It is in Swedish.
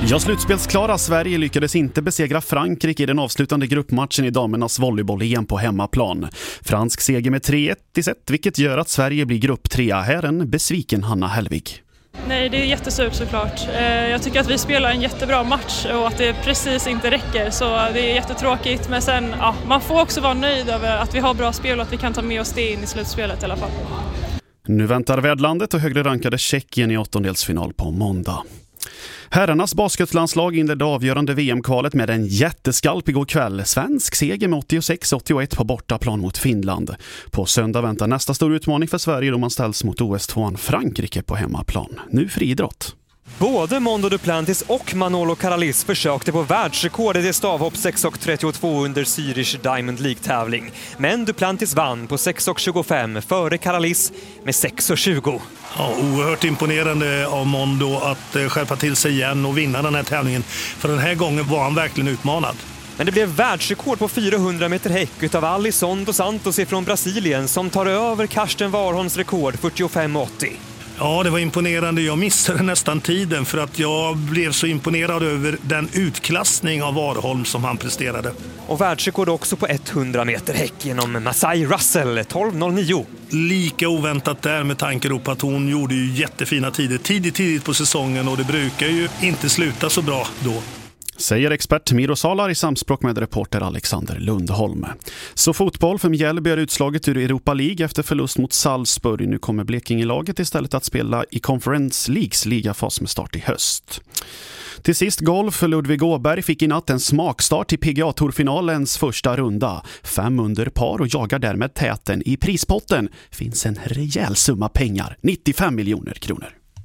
Ja, slutspelsklara Sverige lyckades inte besegra Frankrike i den avslutande gruppmatchen i damernas volleyboll-EM på hemmaplan. Fransk seger med 3-1 i set, vilket gör att Sverige blir grupp 3. Här en besviken Hanna Hellvig. Nej, det är jättesurt såklart. Jag tycker att vi spelar en jättebra match och att det precis inte räcker, så det är jättetråkigt. Men sen, man får också vara nöjd över att vi har bra spel och att vi kan ta med oss det in i slutspelet i alla fall. Nu väntar värdlandet och högre rankade Tjeckien i åttondelsfinal på måndag. Herrarnas basketlandslag inledde avgörande VM-kvalet med en jätteskalp igår kväll. Svensk seger med 86-81 på bortaplan mot Finland. På söndag väntar nästa stor utmaning för Sverige då man ställs mot OS-2 Frankrike på hemmaplan. Nu friidrott. Både Mondo Duplantis och Manolo Karalis försökte på världsrekordet i stavhopp 6,32 under Zürich Diamond League-tävling. Men Duplantis vann på 6,25 före Karalis med 6,20. Ja, oerhört imponerande av Mondo att skärpa till sig igen och vinna den här tävlingen. För den här gången var han verkligen utmanad. Men det blev världsrekord på 400 meter häck utav Alisson dos Santos från Brasilien som tar över Karsten Warholms rekord 45,80. Ja, det var imponerande. Jag missade nästan tiden för att jag blev så imponerad över den utklassning av Warholm som han presterade. Och världsrekord också på 100 meter häck genom Masai Russell 12,09. Lika oväntat där med tanke på att hon gjorde ju jättefina tider tidigt på säsongen och det brukar ju inte sluta så bra då. Säger expert Miro Salar i samspråk med reporter Alexander Lundholm. Så fotboll för Mjällby är utslaget ur Europa League efter förlust mot Salzburg. Nu kommer Blekinge-laget istället att spela i Conference Leagues ligafas med start i höst. Till sist golf för Ludvig Åberg fick i natt en smakstart i PGA-tourfinalens första runda. 5 under par och jagar därmed täten. I prispotten finns en rejäl summa pengar, 95 miljoner kronor.